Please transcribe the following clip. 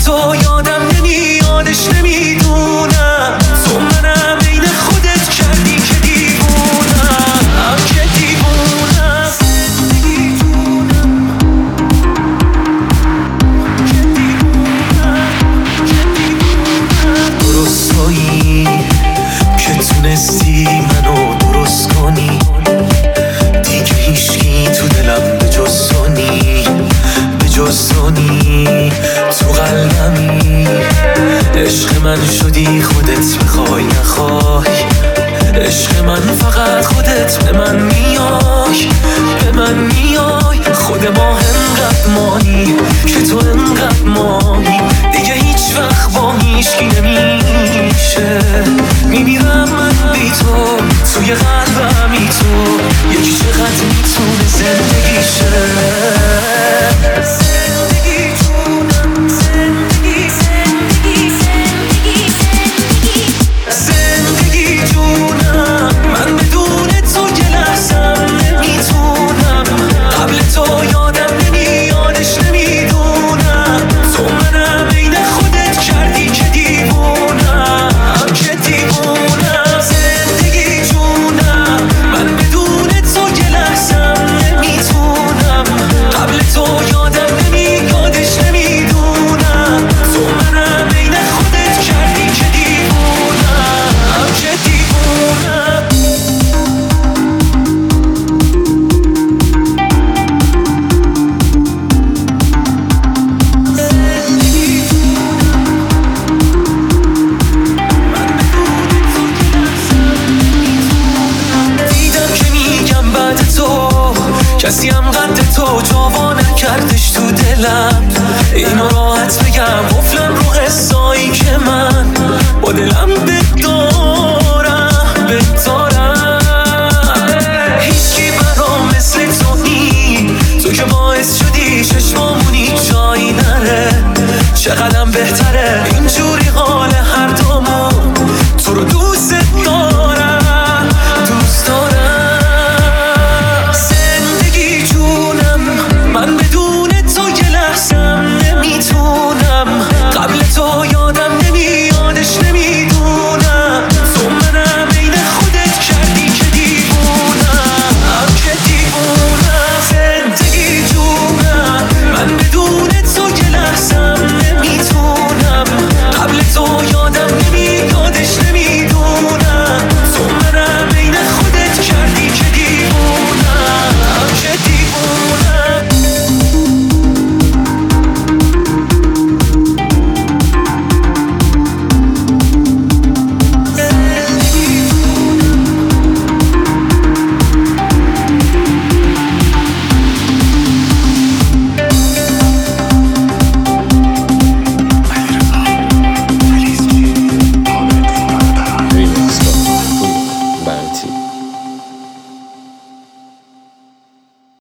تو یادم نمیادش نمیدونم تو منم بین خودت کردی که دیوونم که دیوونم درستایی که تونستی منو درست کنی دیگه هیچکی تو دلم به جز تو نی به جز تو نی تو قلبمی عشق من شدی خودت بخوای نخوای عشق من فقط خودت به من میای به من میای خود ما انقدر مانی که تو انقدر مانی دیگه هیچ وقت با هیچکی نمیشه میمیرم من بی تو توی قلبمی تو یکی چقدر میتونه زندگی شه زندگی جونم زندگی زندگی زندگی زندگی جونم من بدون تو یه لحظم نمیتونم قبل تو یادم نمیادش نمیدونم تو منم بین خودت کردی که دیوونم که دیوونم زندگی جونم من بدون تو یه لحظم نمیتونم قبل تو یادم نمیادش نمیدونم تو منم بین خودت کردی که دیوونم که دیوونم دیدم که میگم بعد تو کسی هم قد تو جوا نکردش تو دلم اینو راحت بگم قفلم رو قصایی که من با دلم بدارم هیچکی برام مثل تو نی تو که باعث شدی چشمامونی جایی نره چقدرم بهتره